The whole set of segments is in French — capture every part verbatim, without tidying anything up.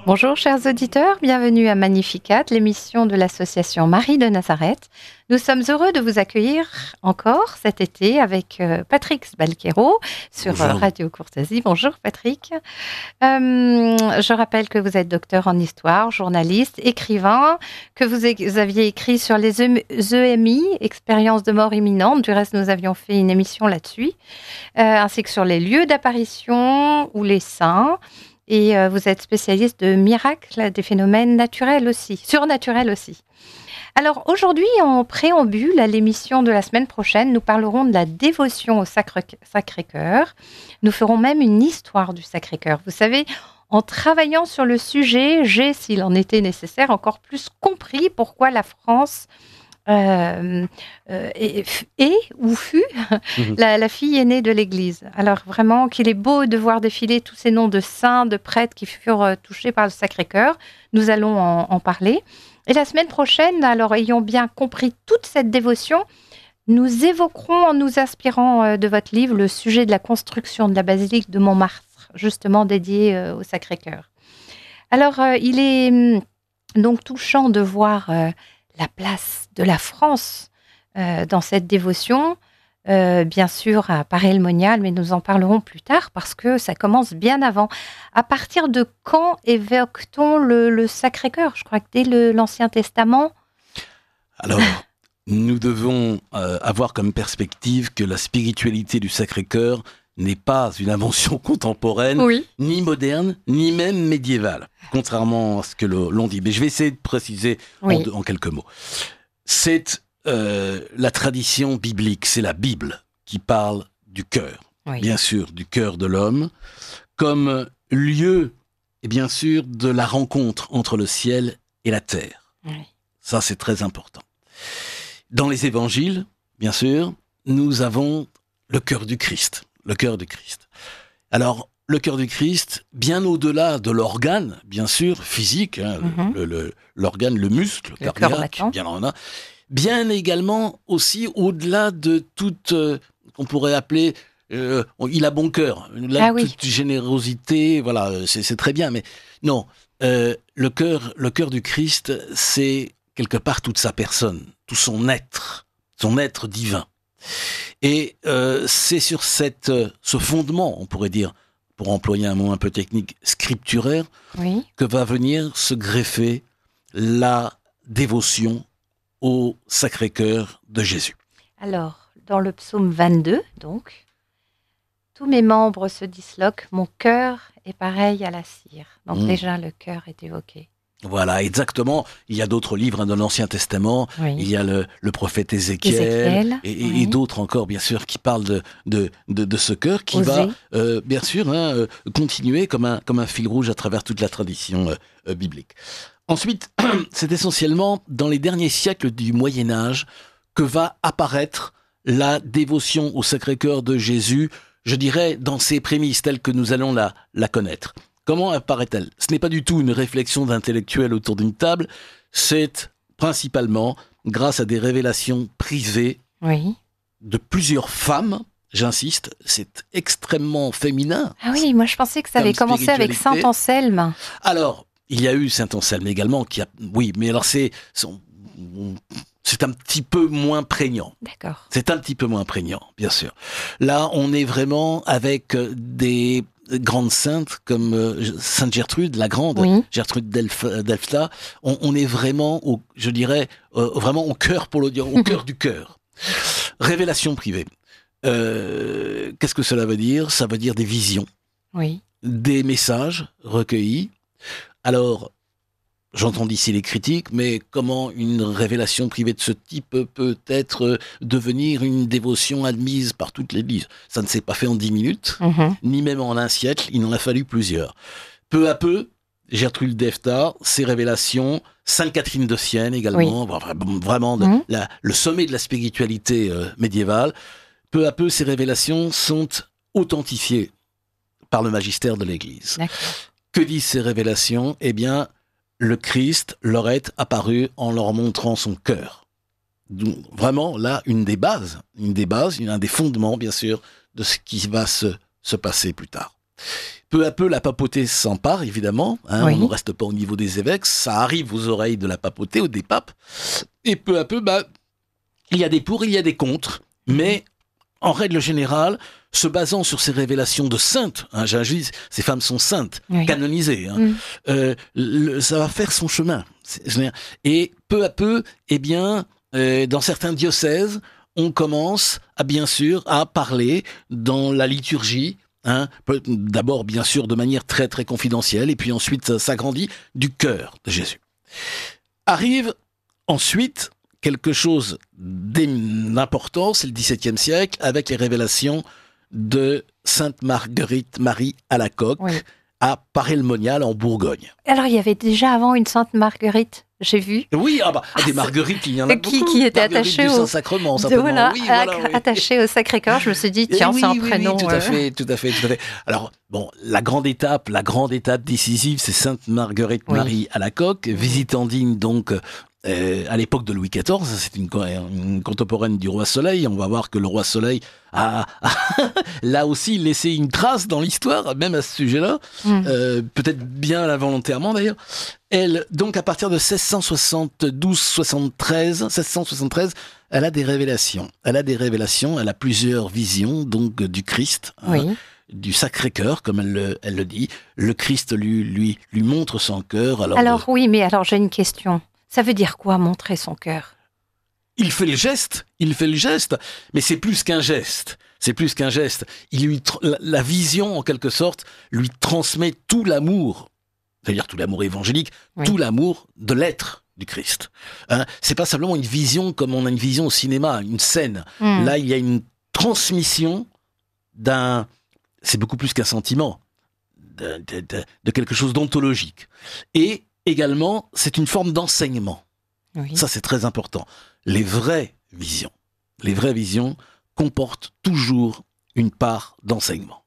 Bonjour chers auditeurs, bienvenue à Magnificat, l'émission de l'association Marie de Nazareth. Nous sommes heureux de vous accueillir encore cet été avec euh, Patrick Sbalquero sur euh, Radio Courtoisie. Bonjour Patrick. Euh, je rappelle que vous êtes docteur en histoire, journaliste, écrivain, que vous, é- vous aviez écrit sur les E M I, expérience de mort imminente. Du reste, nous avions fait une émission là-dessus, euh, ainsi que sur les lieux d'apparition ou les saints. Et euh, vous êtes spécialiste de miracles, des phénomènes naturels aussi, surnaturels aussi. Alors aujourd'hui, en préambule à l'émission de la semaine prochaine, nous parlerons de la dévotion au Sacre- Sacré-Cœur. Nous ferons même une histoire du Sacré-Cœur. Vous savez, en travaillant sur le sujet, j'ai, s'il en était nécessaire, encore plus compris pourquoi la France Euh, euh, et, et ou fut mmh. la, la fille aînée de l'Église. Alors vraiment qu'il est beau de voir défiler tous ces noms de saints, de prêtres qui furent euh, touchés par le Sacré-Cœur. Nous allons en, en parler. Et la semaine prochaine, alors ayant bien compris toute cette dévotion, nous évoquerons en nous inspirant euh, de votre livre le sujet de la construction de la basilique de Montmartre, justement dédiée euh, au Sacré-Cœur. Alors euh, il est hum, donc touchant de voir euh, la place de la France euh, dans cette dévotion, euh, bien sûr à Paray-le-Monial, mais nous en parlerons plus tard parce que ça commence bien avant. À partir de quand évoque-t-on le, le Sacré-Cœur ? Je crois que dès le, l'Ancien Testament. Alors, nous devons euh, avoir comme perspective que la spiritualité du Sacré-Cœur n'est pas une invention contemporaine, oui. ni moderne, ni même médiévale, contrairement à ce que le, l'on dit. Mais je vais essayer de préciser oui. en, en quelques mots. C'est euh, la tradition biblique, c'est la Bible qui parle du cœur, oui. bien sûr, du cœur de l'homme, comme lieu, et bien sûr, de la rencontre entre le ciel et la terre. Oui. Ça, c'est très important. Dans les évangiles, bien sûr, nous avons le cœur du Christ. Le cœur du Christ. Alors, le cœur du Christ, bien au-delà de l'organe, bien sûr, physique, hein, mm-hmm. le, le, l'organe, le muscle le cardiaque, bien en a, bien également aussi au-delà de toute, euh, qu'on pourrait appeler, euh, il a bon cœur, là, ah, oui. toute générosité, voilà, c'est, c'est très bien, mais non, euh, le cœur, le cœur du Christ, c'est quelque part toute sa personne, tout son être, son être divin. Et euh, c'est sur cette, ce fondement, on pourrait dire, pour employer un mot un peu technique, scripturaire, oui. que va venir se greffer la dévotion au Sacré-Cœur de Jésus. Alors, dans le psaume vingt-deux, donc, « Tous mes membres se disloquent, mon cœur est pareil à la cire ». Donc mmh. déjà, le cœur est évoqué. Voilà, exactement. Il y a d'autres livres hein, dans l'Ancien Testament. Oui. Il y a le, le prophète Ézéchiel, Ézéchiel et, oui. et d'autres encore, bien sûr, qui parlent de, de, de, de ce cœur qui Osez. va, euh, bien sûr, hein, euh, continuer comme un, comme un fil rouge à travers toute la tradition euh, euh, biblique. Ensuite, c'est essentiellement dans les derniers siècles du Moyen-Âge que va apparaître la dévotion au Sacré-Cœur de Jésus, je dirais, dans ses prémices telles que nous allons la, la connaître. Comment apparaît-elle ? Ce n'est pas du tout une réflexion d'intellectuels autour d'une table, c'est principalement grâce à des révélations privées oui. de plusieurs femmes, j'insiste, c'est extrêmement féminin. Ah oui, moi je pensais que ça avait commencé avec Saint Anselme. Alors, il y a eu Saint Anselme également, qui a, oui, mais alors c'est, c'est un petit peu moins prégnant. D'accord. C'est un petit peu moins prégnant, bien sûr. Là, on est vraiment avec des grandes saintes comme euh, Sainte Gertrude, la grande, oui. Gertrude d'Elf, d'Elfta, on, on est vraiment, au, je dirais, euh, vraiment au cœur, pour le dire, au cœur du cœur. Révélation privée. Euh, qu'est-ce que cela veut dire ? Ça veut dire des visions, oui. des messages recueillis. Alors, j'entends d'ici les critiques, mais comment une révélation privée de ce type peut être devenir une dévotion admise par toute l'Église ? Ça ne s'est pas fait en dix minutes, mmh. ni même en un siècle, il en a fallu plusieurs. Peu à peu, Gertrude d'Elfta, ses révélations, Sainte Catherine de Sienne également, oui. vraiment mmh. la, le sommet de la spiritualité euh, médiévale, peu à peu, ces révélations sont authentifiées par le magistère de l'Église. D'accord. Que disent ces révélations ? Eh bien, le Christ leur est apparu en leur montrant son cœur. Donc, vraiment, là, une des bases, une des bases, un des fondements, bien sûr, de ce qui va se, se passer plus tard. Peu à peu, la papauté s'empare, évidemment. Hein, oui. On ne reste pas au niveau des évêques. Ça arrive aux oreilles de la papauté, ou des papes. Et peu à peu, bah, il y a des pour, il y a des contre. Mais en règle générale, se basant sur ces révélations de saintes, hein, j'injuge, ces femmes sont saintes, oui. canonisées, hein, mm. euh, le, ça va faire son chemin. Et peu à peu, eh bien, euh, dans certains diocèses, on commence à, bien sûr, à parler dans la liturgie, hein, d'abord, bien sûr, de manière très, très confidentielle, et puis ensuite, ça s'agrandit du cœur de Jésus. Arrive ensuite quelque chose d'important, c'est le dix-septième siècle, avec les révélations de Sainte Marguerite Marie Alacoque, oui. à Paray-le-Monial, en Bourgogne. Alors, il y avait déjà avant une Sainte Marguerite, j'ai vu. Oui, ah bah, ah, des Marguerites, il y en a qui, beaucoup. Qui était attachée au Saint-Sacrement, de, voilà, oui, voilà, oui. attachée au Sacré-Cœur. Je me suis dit, tiens, oui, c'est un oui, prénom. Oui, tout euh... à fait, tout à fait, tout à fait. Alors, bon, la grande étape, la grande étape décisive, c'est Sainte Marguerite oui. Marie Alacoque, visitandine donc. Euh, à l'époque de Louis quatorze, c'est une, une contemporaine du roi Soleil. On va voir que le roi Soleil a, a là aussi laissé une trace dans l'histoire, même à ce sujet-là, mm. euh, peut-être bien involontairement d'ailleurs. Elle, donc à partir de seize cent soixante-douze soixante-treize, seize cent soixante-treize, elle a des révélations. Elle a des révélations, elle a plusieurs visions donc du Christ. Oui. Hein, du Sacré-Cœur, comme elle le, elle le dit. Le Christ lui, lui, lui montre son cœur. Alors, alors de... oui, mais alors j'ai une question. Ça veut dire quoi, montrer son cœur ? Il fait le geste, il fait le geste, mais c'est plus qu'un geste. C'est plus qu'un geste. Il lui tra- la, la vision, en quelque sorte, lui transmet tout l'amour, c'est-à-dire tout l'amour évangélique, oui. tout l'amour de l'être du Christ. Hein, c'est pas simplement une vision comme on a une vision au cinéma, une scène. Mm. Là, il y a une transmission d'un... C'est beaucoup plus qu'un sentiment, de, de, de, de quelque chose d'ontologique. Et également, c'est une forme d'enseignement. Oui. Ça, c'est très important. Les vraies visions, les vraies visions comportent toujours une part d'enseignement.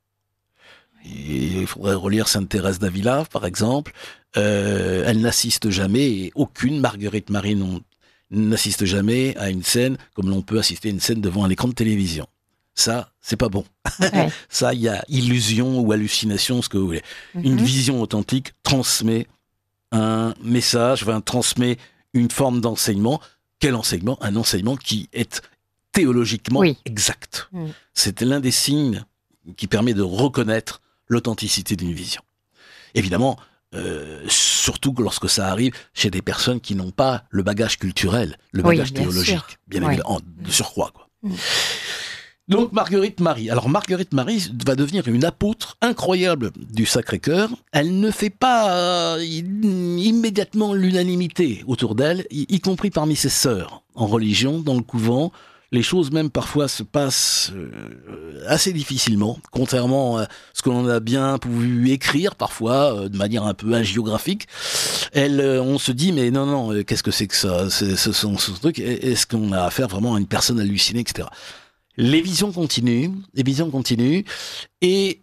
Et il faudrait relire Sainte Thérèse d'Avila, par exemple. Euh, elle n'assiste jamais, et aucune Marguerite Marie non, n'assiste jamais à une scène comme l'on peut assister à une scène devant un écran de télévision. Ça, c'est pas bon. Ouais. Ça, il y a illusion ou hallucination, ce que vous voulez. Mm-hmm. Une vision authentique transmet un message, enfin, transmet une forme d'enseignement. Quel enseignement ? Un enseignement qui est théologiquement oui. exact. Mm. C'est l'un des signes qui permet de reconnaître l'authenticité d'une vision. Évidemment, euh, surtout lorsque ça arrive chez des personnes qui n'ont pas le bagage culturel, le bagage oui, bien théologique, sûr. bien oui. évidemment, de surcroît, quoi. Mm. Donc Marguerite Marie. Alors Marguerite Marie va devenir une apôtre incroyable du Sacré-Cœur. Elle ne fait pas euh, immédiatement l'unanimité autour d'elle, y, y compris parmi ses sœurs en religion, dans le couvent. Les choses même parfois se passent euh, assez difficilement, contrairement à ce que l'on a bien pu écrire parfois euh, de manière un peu hagiographique. Elle, euh, on se dit mais non non, euh, qu'est-ce que c'est que ça, c'est, ce sont ce truc. Est-ce qu'on a affaire vraiment à une personne hallucinée, et cetera. Les visions continuent, les visions continuent, et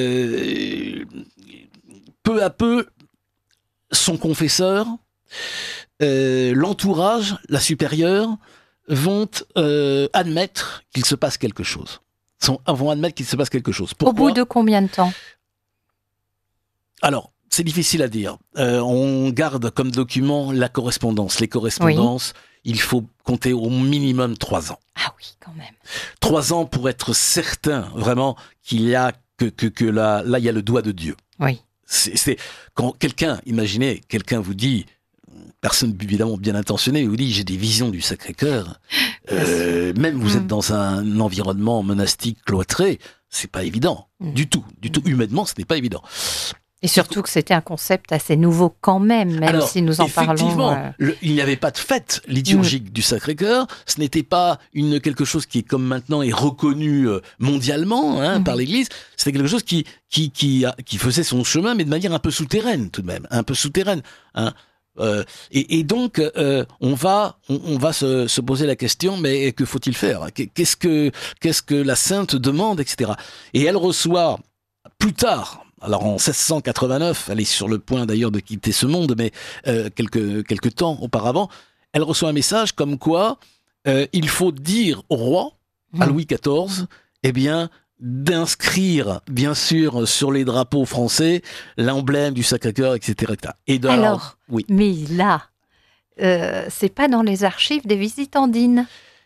euh, peu à peu, son confesseur, euh, l'entourage, la supérieure, vont euh, admettre qu'il se passe quelque chose. Sont, vont admettre qu'il se passe quelque chose. Pourquoi ? Au bout de combien de temps ? Alors, c'est difficile à dire. Euh, on garde comme document la correspondance. Les correspondances, oui. il faut compter au minimum trois ans. Ah oui, quand même. Trois ans pour être certain, vraiment, qu'il y a que, que, que là, là, il y a le doigt de Dieu. Oui. C'est, c'est quand quelqu'un, imaginez, quelqu'un vous dit, personne évidemment bien intentionné, vous dit, j'ai des visions du Sacré-Cœur. Euh, même vous mmh. êtes dans un environnement monastique cloîtré, c'est pas évident. Mmh. Du tout. Du tout. Humainement, ce n'est pas évident. Et surtout que c'était un concept assez nouveau quand même, même Alors, si nous en parlons. Effectivement, euh... le, il n'y avait pas de fête liturgique mmh. du Sacré-Cœur. Ce n'était pas une quelque chose qui, comme maintenant, est reconnu mondialement hein, mmh. par l'Église. C'était quelque chose qui qui qui, a, qui faisait son chemin, mais de manière un peu souterraine tout de même, un peu souterraine. Hein. Euh, et, et donc, euh, on va on, on va se, se poser la question, mais que faut-il faire ? Qu'est-ce que qu'est-ce que la Sainte demande, et cetera. Et elle reçoit plus tard. Alors en seize cent quatre-vingt-neuf, elle est sur le point d'ailleurs de quitter ce monde, mais euh, quelques, quelques temps auparavant, elle reçoit un message comme quoi euh, il faut dire au roi, mmh. à Louis quatorze, eh bien, d'inscrire, bien sûr, sur les drapeaux français, l'emblème du Sacré-Cœur, et cetera, et cetera. Et de, alors, alors, oui. Mais là, euh, c'est pas dans les archives des Visitandines.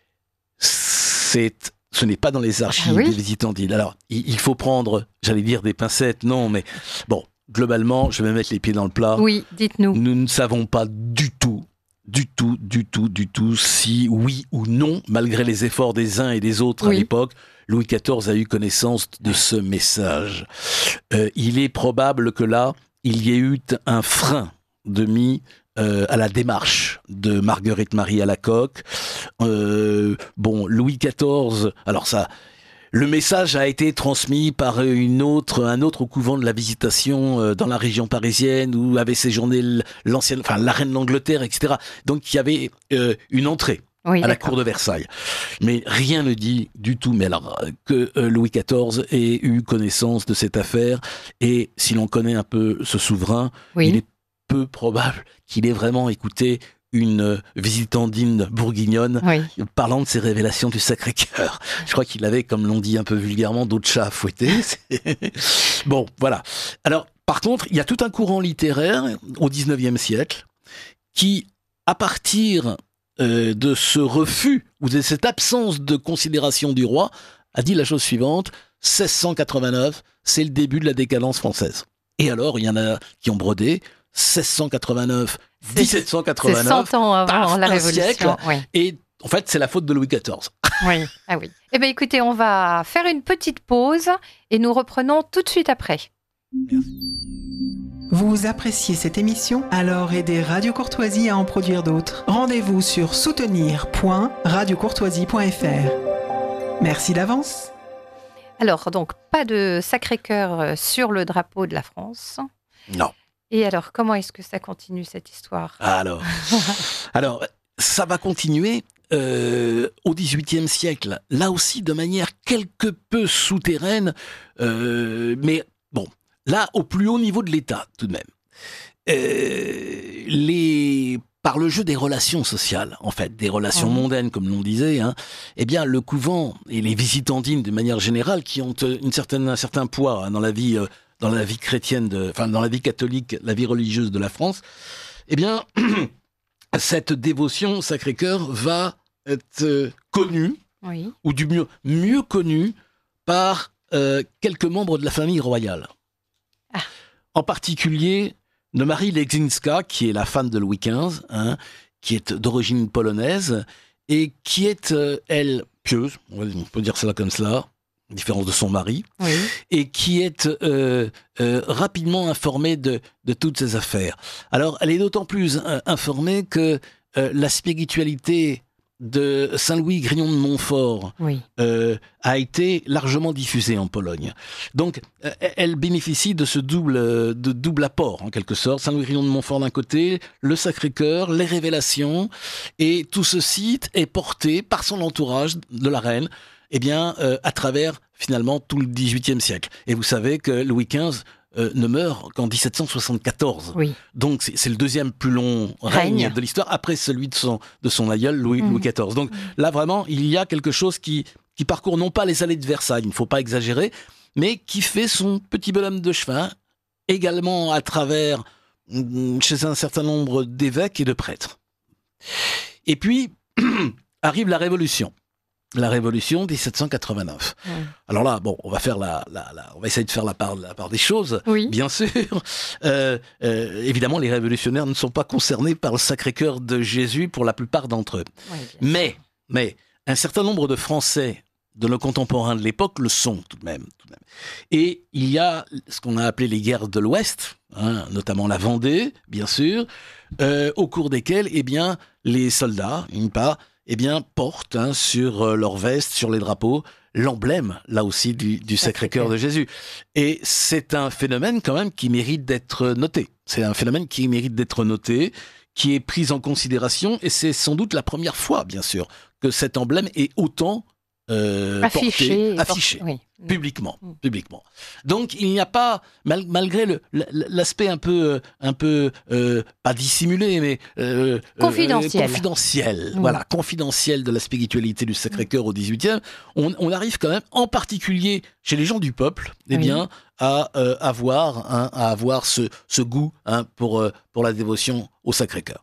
C'est, ce n'est pas dans les archives ah oui. des Visitandines. Alors, il, il faut prendre, j'allais dire des pincettes, non, mais bon, globalement, je vais mettre les pieds dans le plat. Oui, dites-nous. Nous ne savons pas du tout, du tout, du tout, du tout, si oui ou non, malgré les efforts des uns et des autres oui. à l'époque, Louis quatorze a eu connaissance de ce message. Euh, il est probable que là, il y ait eu un frein de mis euh, à la démarche de Marguerite Marie Alacoque. Euh, bon, Louis quatorze, alors ça... Le message a été transmis par une autre, un autre couvent de la Visitation euh, dans la région parisienne où avait séjourné l'ancienne, enfin la reine d'Angleterre, et cetera. Donc il y avait euh, une entrée oui, à la cour de Versailles. Mais rien ne dit du tout, mais alors que euh, Louis quatorze ait eu connaissance de cette affaire. Et si l'on connaît un peu ce souverain, oui. il est peu probable qu'il ait vraiment écouté une visitandine bourguignonne oui. parlant de ses révélations du Sacré-Cœur. Je crois qu'il avait, comme l'on dit un peu vulgairement, d'autres chats à fouetter. Bon, voilà. Alors, par contre, il y a tout un courant littéraire au dix-neuvième siècle qui, à partir euh, de ce refus ou de cette absence de considération du roi, a dit la chose suivante: seize cent quatre-vingt-neuf, c'est le début de la décadence française. Et alors, il y en a qui ont brodé seize cent quatre-vingt-neuf, dix-sept cent quatre-vingt-neuf, c'est cent ans avant paf, la un Révolution. Siècle, oui. Et en fait, c'est la faute de Louis quatorze. Oui, ah oui. Eh bien, écoutez, on va faire une petite pause et nous reprenons tout de suite après. Merci. Vous appréciez cette émission? Alors aidez Radio Courtoisie à en produire d'autres. Rendez-vous sur soutenir point radio courtoisie point f r. Merci d'avance. Alors, donc, pas de Sacré-Cœur sur le drapeau de la France. Non. Et alors, comment est-ce que ça continue, cette histoire ? Alors, alors, ça va continuer euh, au dix-huitième siècle, là aussi de manière quelque peu souterraine, euh, mais bon, là, au plus haut niveau de l'État, tout de même. Euh, les... Par le jeu des relations sociales, en fait, des relations mmh. mondaines, comme l'on disait, hein, eh bien, le couvent et les visitandines, de manière générale, qui ont une certaine, un certain poids hein, dans la vie... Euh, dans la vie chrétienne, de, enfin dans la vie catholique, la vie religieuse de la France, eh bien, cette dévotion au Sacré-Cœur va être euh, connue, oui. ou du mieux, mieux connue par euh, quelques membres de la famille royale. Ah. En particulier de Marie Leczinska, qui est la femme de Louis quinze, hein, qui est d'origine polonaise, et qui est, euh, elle, pieuse, on peut dire cela comme cela, différence de son mari, oui. et qui est euh, euh, rapidement informée de, de toutes ces affaires. Alors, elle est d'autant plus euh, informée que euh, la spiritualité de Saint-Louis Grignon de Montfort oui. euh, a été largement diffusée en Pologne. Donc, euh, elle bénéficie de ce double, de double apport, en quelque sorte. Saint-Louis Grignon de Montfort d'un côté, le Sacré-Cœur, les révélations, et tout ceci est porté par son entourage de la reine, eh bien, euh, à travers, finalement, tout le dix-huitième siècle. Et vous savez que Louis quinze euh, ne meurt qu'en dix-sept cent soixante-quatorze. Oui. Donc, c'est, c'est le deuxième plus long règne, règne de l'histoire, après celui de son, de son aïeul, Louis, mmh. Louis quatorze. Donc, mmh. là, vraiment, il y a quelque chose qui, qui parcourt non pas les allées de Versailles, il ne faut pas exagérer, mais qui fait son petit bonhomme de chemin, également à travers, chez un certain nombre d'évêques et de prêtres. Et puis, arrive la Révolution. La Révolution dix-sept cent quatre-vingt-neuf. Mmh. Alors là, bon, on va faire la, la, la, on va essayer de faire la part, la part des choses, oui. bien sûr. Euh, euh, évidemment, les révolutionnaires ne sont pas concernés par le Sacré-Cœur de Jésus pour la plupart d'entre eux. Oui, mais, mais, un certain nombre de Français de nos contemporains de l'époque le sont tout de même. Tout de même. Et il y a ce qu'on a appelé les guerres de l'Ouest, hein, notamment la Vendée, bien sûr, euh, au cours desquelles, eh bien, les soldats, une part, eh bien, portent hein, sur euh, leur veste, sur les drapeaux, l'emblème, là aussi, du, du Sacré-Cœur de Jésus. Et c'est un phénomène, quand même, qui mérite d'être noté. C'est un phénomène qui mérite d'être noté, qui est pris en considération, et c'est sans doute la première fois, bien sûr, que cet emblème est autant euh, affiché, porté, affiché oui. publiquement, mmh. publiquement. Donc il n'y a pas, mal, malgré le, l'aspect un peu, un peu euh, pas dissimulé, mais euh, confidentiel, euh, confidentiel, mmh. voilà, confidentiel de la spiritualité du Sacré-Cœur au dix-huitième, on, on arrive quand même, en particulier chez les gens du peuple, eh oui. bien, à euh, avoir, hein, à avoir ce, ce goût hein, pour euh, pour la dévotion au Sacré-Cœur.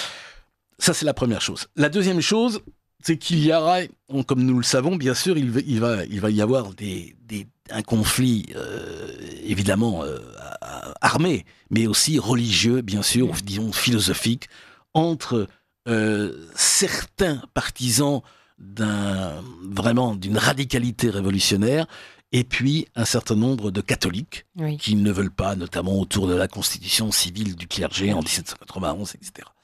Ça c'est la première chose. La deuxième chose, c'est qu'il y aura, comme nous le savons, bien sûr, il va, il va, il va y avoir des, des, un conflit, euh, évidemment, euh, armé, mais aussi religieux, bien sûr, ou disons philosophique, entre euh, certains partisans d'un, vraiment d'une radicalité révolutionnaire, et puis un certain nombre de catholiques oui. qui ne veulent pas, notamment autour de la constitution civile du clergé en dix-sept cent quatre-vingt-onze, et cetera.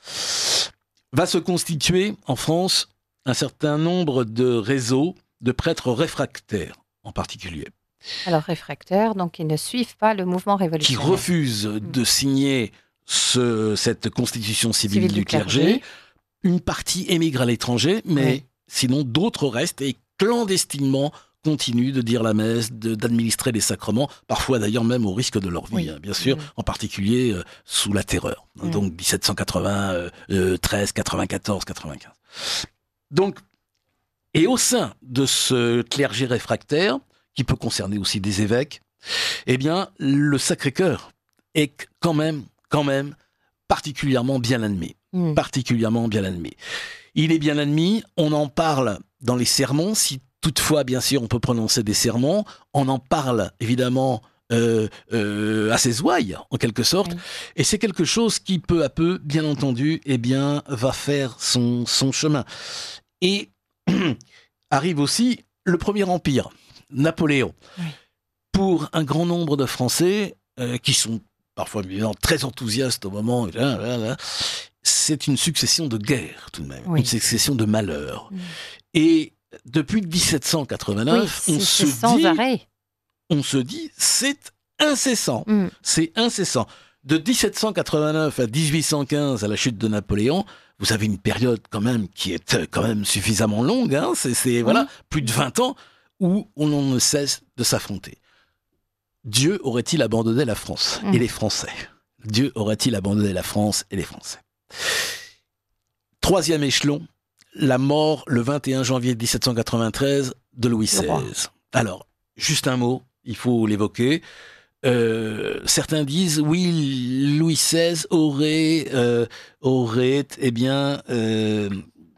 Va se constituer en France un certain nombre de réseaux de prêtres réfractaires, en particulier. Alors réfractaires, donc ils ne suivent pas le mouvement révolutionnaire. Qui refusent mmh. de signer ce, cette constitution civile, civile du, du clergé. clergé. Une partie émigre à l'étranger, mais oui. sinon d'autres restent et clandestinement continuent de dire la messe, de, d'administrer les sacrements, parfois d'ailleurs même au risque de leur vie, oui. hein, bien sûr, mmh. en particulier euh, sous la terreur. Mmh. Donc dix-sept cent quatre-vingt-treize, quatre-vingt-quatorze, quatre-vingt-quinze. Donc, et au sein de ce clergé réfractaire, qui peut concerner aussi des évêques, eh bien, le Sacré-Cœur est quand même, quand même, particulièrement bien admis. Mmh. Particulièrement bien admis. Il est bien admis, on en parle dans les sermons, si toutefois, bien sûr, on peut prononcer des sermons, on en parle, évidemment, euh, euh, à ses ouailles, en quelque sorte, mmh. et c'est quelque chose qui, peu à peu, bien entendu, eh bien, va faire son, son chemin. Et arrive aussi le Premier Empire, Napoléon. Oui. Pour un grand nombre de Français, euh, qui sont parfois évidemment très enthousiastes au moment, là, là, là, c'est une succession de guerres tout de même, oui. une succession de malheurs. Oui. Et depuis dix-sept cent quatre-vingt-neuf, oui, on, se dit, arrêt. on se dit, c'est incessant, mm. c'est incessant. De dix-sept cent quatre-vingt-neuf à dix-huit cent quinze, à la chute de Napoléon, vous avez une période quand même qui est quand même suffisamment longue, hein, c'est, c'est voilà, oui. plus de vingt ans, où on ne cesse de s'affronter. Dieu aurait-il abandonné la France mmh. et les Français ? Dieu aurait-il abandonné la France et les Français ? Troisième échelon, la mort le vingt et un janvier dix-sept cent quatre-vingt-treize de Louis seize. Alors, juste un mot, il faut l'évoquer. Euh, certains disent, oui, Louis seize aurait, euh, aurait eh bien, euh,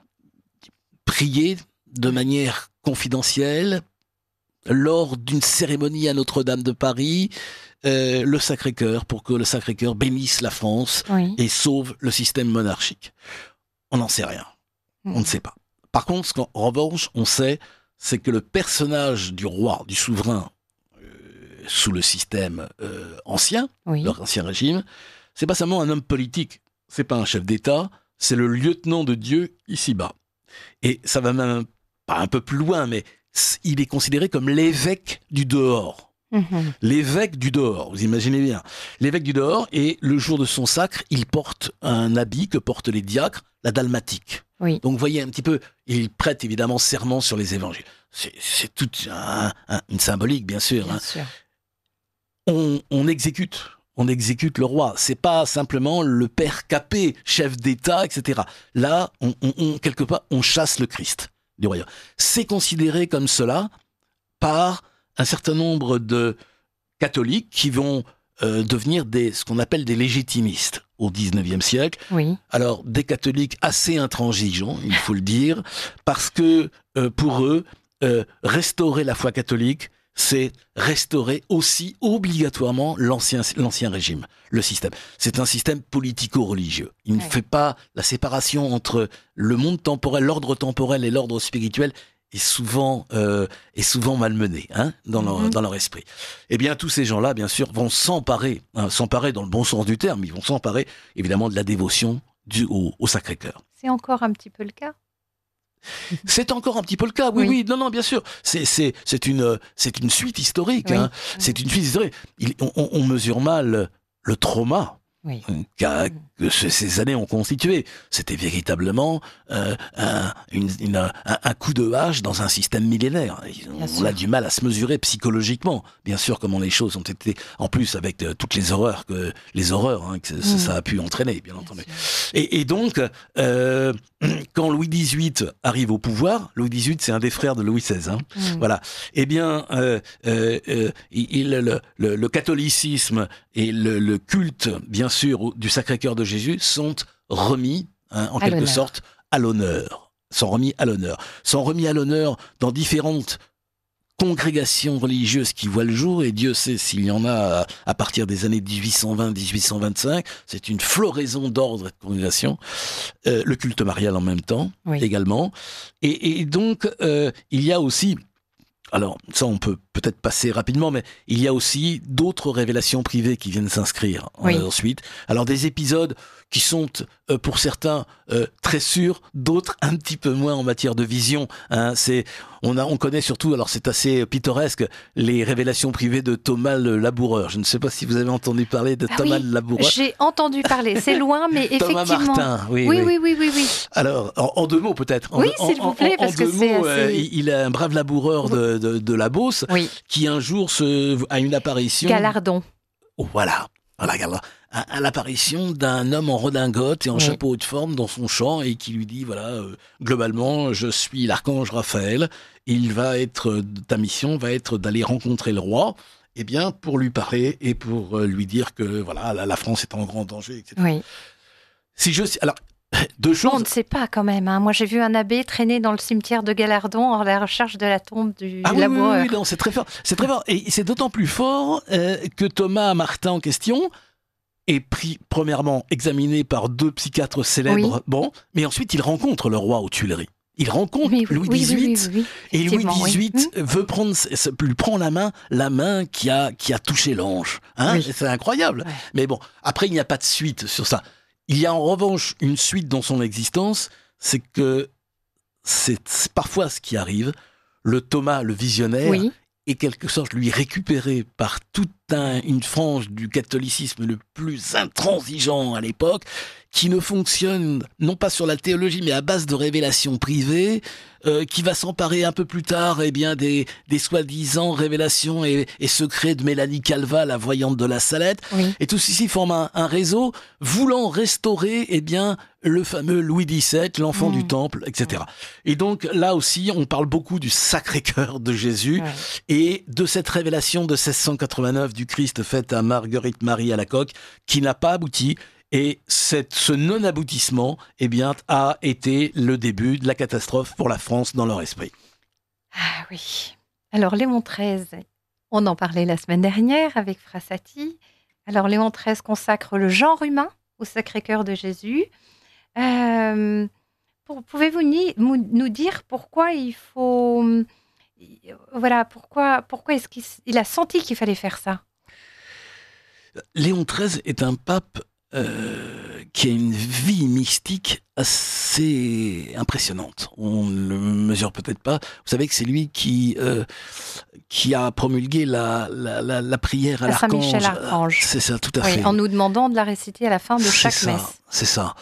prié de manière confidentielle, lors d'une cérémonie à Notre-Dame de Paris, euh, le Sacré-Cœur, pour que le Sacré-Cœur bénisse la France oui. et sauve le système monarchique. On n'en sait rien. Mmh. On ne sait pas. Par contre, ce qu'en revanche, on sait, c'est que le personnage du roi, du souverain, euh, sous le système euh, ancien, oui. l'ancien régime, c'est pas seulement un homme politique, c'est pas un chef d'État, c'est le lieutenant de Dieu ici-bas. Et ça va même pas un peu plus loin, mais il est considéré comme l'évêque du dehors. Mmh. L'évêque du dehors, vous imaginez bien. L'évêque du dehors, et le jour de son sacre, il porte un habit que portent les diacres, la dalmatique. Oui. Donc vous voyez un petit peu, il prête évidemment serment sur les évangiles. C'est, c'est toute un, un, une symbolique, bien sûr. Bien hein. sûr. On, on exécute. On exécute le roi. C'est pas simplement le père Capet, chef d'État, et cetera. Là, on, on, on, quelque part, on chasse le Christ du royaume. C'est considéré comme cela par un certain nombre de catholiques qui vont euh, devenir des, ce qu'on appelle des légitimistes au dix-neuvième siècle. Oui. Alors, des catholiques assez intransigeants, il faut le dire, parce que euh, pour eux, euh, restaurer la foi catholique, c'est restaurer aussi obligatoirement l'ancien, l'ancien régime, le système. C'est un système politico-religieux. Il ne ouais. fait pas la séparation entre le monde temporel, l'ordre temporel et l'ordre spirituel est souvent, euh, est souvent malmené hein, dans, leur, mm-hmm. dans leur esprit. Eh bien, tous ces gens-là, bien sûr, vont s'emparer, hein, s'emparer dans le bon sens du terme, ils vont s'emparer évidemment de la dévotion du, au, au Sacré-Cœur. C'est encore un petit peu le cas ? C'est encore un petit peu le cas, oui, oui, oui non, non, bien sûr. C'est, c'est, c'est une, c'est une suite historique. Oui. Hein. C'est une suite historique. Il, on, on mesure mal le trauma oui. que, que ces années ont constitué. C'était véritablement euh, un, une, une, un, un coup de hache dans un système millénaire. On, on a du mal à se mesurer psychologiquement, bien sûr, comment les choses ont été, en plus avec euh, toutes les horreurs que les horreurs hein, que mmh. ça a pu entraîner, bien, bien entendu. Et, et donc, euh, quand Louis dix-huit arrive au pouvoir, Louis dix-huit, c'est un des frères de Louis seize, hein, mmh. voilà. Eh bien, euh, euh, euh, il, le, le, le catholicisme et le, le culte, bien sûr, du Sacré-Cœur de Jésus sont remis, hein, en à quelque l'honneur. sorte, à l'honneur. Sont remis à l'honneur. Sont remis à l'honneur dans différentes congrégations religieuses qui voient le jour, et Dieu sait s'il y en a à partir des années dix-huit cent vingt à dix-huit cent vingt-cinq. C'est une floraison d'ordres et de congrégations. Euh, le culte marial en même temps, oui. également. Et, et donc, euh, il y a aussi... Alors, ça, on peut peut-être passer rapidement, mais il y a aussi d'autres révélations privées qui viennent s'inscrire oui. euh, ensuite. Alors, des épisodes qui sont, euh, pour certains, euh, très sûrs, d'autres un petit peu moins en matière de vision. Hein. C'est, on, a, on connaît surtout, alors c'est assez pittoresque, les révélations privées de Thomas le Laboureur. Je ne sais pas si vous avez entendu parler de ah Thomas oui, le Laboureur. J'ai entendu parler, c'est loin, mais effectivement... Thomas Martin, oui, oui. Oui, oui, oui, oui, oui. Alors, en, en deux mots peut-être. Oui, en, s'il vous plaît, en, parce en que deux c'est mots, assez... euh, il est un brave laboureur de, de, de la Beauce, oui. qui un jour se, a une apparition... Galardon. Oh, voilà, voilà, regarde à, à l'apparition d'un homme en redingote et en oui. chapeau de forme dans son champ, et qui lui dit, voilà, euh, globalement, je suis l'archange Raphaël, il va être, ta mission va être d'aller rencontrer le roi, eh bien, pour lui parler et pour euh, lui dire que, voilà, la, la France est en grand danger, et cetera. Oui. Si je... Alors, deux choses... On ne sait pas quand même. Hein. Moi, j'ai vu un abbé traîner dans le cimetière de Galardon à la recherche de la tombe du ah, laboureur. Oui, oui, oui, non, c'est très fort. C'est très fort. Et c'est d'autant plus fort euh, que Thomas Martin en question est pris, premièrement, examiné par deux psychiatres célèbres, oui. bon, mais ensuite il rencontre le roi aux Tuileries. Il rencontre oui, oui, Louis dix-huit, oui, oui, oui, oui. et Louis dix-huit oui. veut prendre, lui prend la main, la main qui a, qui a touché l'ange. Hein oui. C'est incroyable. Ouais. Mais bon, après, il n'y a pas de suite sur ça. Il y a en revanche une suite dans son existence, c'est que c'est parfois ce qui arrive. Le Thomas, le visionnaire, oui. est quelque sorte lui récupéré par toute un, une frange du catholicisme le plus intransigeant à l'époque, qui ne fonctionne non pas sur la théologie, mais à base de révélations privées, euh, qui va s'emparer un peu plus tard eh bien, des, des soi-disant révélations et, et secrets de Mélanie Calva, la voyante de la Salette. Oui. Et tout ceci forme un, un réseau voulant restaurer eh bien, le fameux Louis dix-sept, l'enfant mmh. du temple, et cetera. Et donc là aussi, on parle beaucoup du Sacré-Cœur de Jésus ouais. et de cette révélation de seize cent quatre-vingt-neuf du Christ faite à Marguerite Marie Alacoque, qui n'a pas abouti. Et cette, ce non-aboutissement eh bien, a été le début de la catastrophe pour la France dans leur esprit. Ah oui. Alors Léon treize, on en parlait la semaine dernière avec Frassati. Alors Léon treize consacre le genre humain au Sacré-Cœur de Jésus. Euh, pour, pouvez-vous ni, nous dire pourquoi il faut... Voilà, pourquoi, pourquoi est-ce qu'il il a senti qu'il fallait faire ça ? Léon treize est un pape Euh, qui a une vie mystique assez impressionnante. On ne le mesure peut-être pas. Vous savez que c'est lui qui euh, qui a promulgué la la, la, la prière à, à l'archange. Saint-Michel Archange. C'est ça, tout à oui, fait. En nous demandant de la réciter à la fin de c'est chaque ça, messe. C'est ça.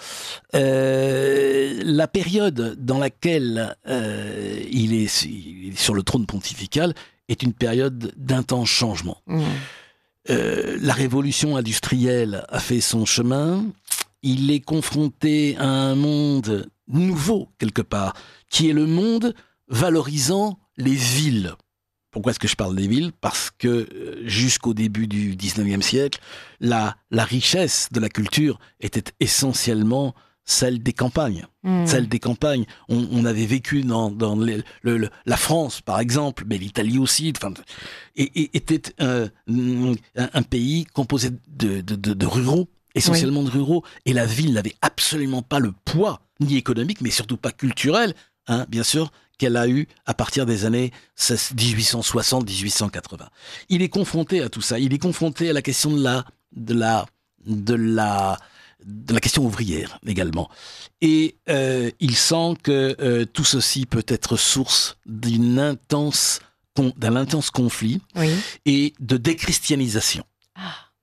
Euh, la période dans laquelle euh, il, est, il est sur le trône pontifical est une période d'intense changement. Mmh. Euh, la révolution industrielle a fait son chemin, il est confronté à un monde nouveau quelque part, qui est le monde valorisant les villes. Pourquoi est-ce que je parle des villes ? Parce que jusqu'au début du dix-neuvième siècle, la, la richesse de la culture était essentiellement celle des campagnes. Mmh. Celle des campagnes. On, on avait vécu dans, dans les, le, le, la France, par exemple, mais l'Italie aussi, enfin, et, et, était un, un, un pays composé de, de, de, de ruraux, essentiellement oui. de ruraux, et la ville n'avait absolument pas le poids, ni économique, mais surtout pas culturel, hein, bien sûr, qu'elle a eu à partir des années dix-huit cent soixante à dix-huit cent quatre-vingts. Il est confronté à tout ça. Il est confronté à la question de la... De la, de la de la question ouvrière également. Et euh, il sent que euh, tout ceci peut être source d'une intense, d'un intense conflit oui. et de déchristianisation. Ah.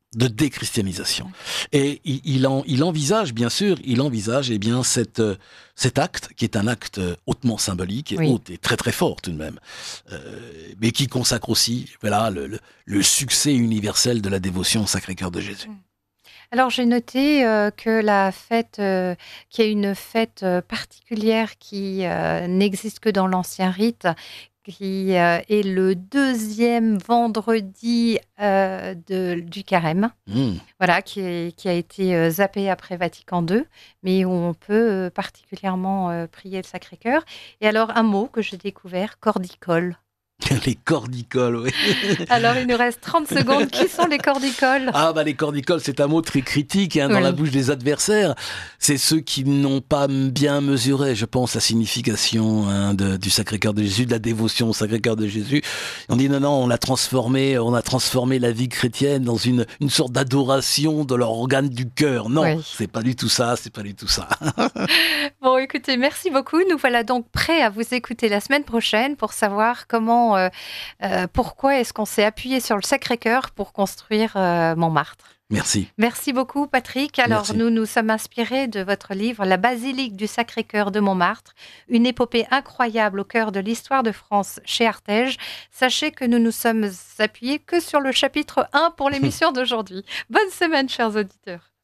de déchristianisation. Et il, il, en, il envisage, bien sûr, il envisage eh bien, cette, cet acte, qui est un acte hautement symbolique, et oui. haute et très très fort tout de même, euh, mais qui consacre aussi voilà, le, le, le succès universel de la dévotion au Sacré-Cœur de Jésus. Alors j'ai noté euh, que la fête, euh, qu'il y a une fête euh, particulière qui euh, n'existe que dans l'Ancien Rite, qui euh, est le deuxième vendredi euh, de, du carême, mmh. voilà, qui, est, qui a été euh, zappé après Vatican deux, mais où on peut euh, particulièrement euh, prier le Sacré-Cœur. Et alors un mot que j'ai découvert, cordicole. Les cordicoles, oui. Alors, il nous reste trente secondes. Qui sont les cordicoles ? Ah, bah, les cordicoles, c'est un mot très critique hein, dans oui. la bouche des adversaires. C'est ceux qui n'ont pas bien mesuré, je pense, la signification hein, de, du Sacré-Cœur de Jésus, de la dévotion au Sacré-Cœur de Jésus. On dit non, non, on a transformé, on a transformé la vie chrétienne dans une, une sorte d'adoration de leur organe du cœur. Non, oui. c'est pas du tout ça, c'est pas du tout ça. Bon, écoutez, merci beaucoup. Nous voilà donc prêts à vous écouter la semaine prochaine pour savoir comment Euh, euh, pourquoi est-ce qu'on s'est appuyé sur le Sacré-Cœur pour construire euh, Montmartre. Merci. Merci beaucoup, Patrick. Alors, Merci. nous nous sommes inspirés de votre livre « La basilique du Sacré-Cœur de Montmartre », une épopée incroyable au cœur de l'histoire de France chez Artege. Sachez que nous nous sommes appuyés que sur le chapitre un pour l'émission d'aujourd'hui. Bonne semaine, chers auditeurs.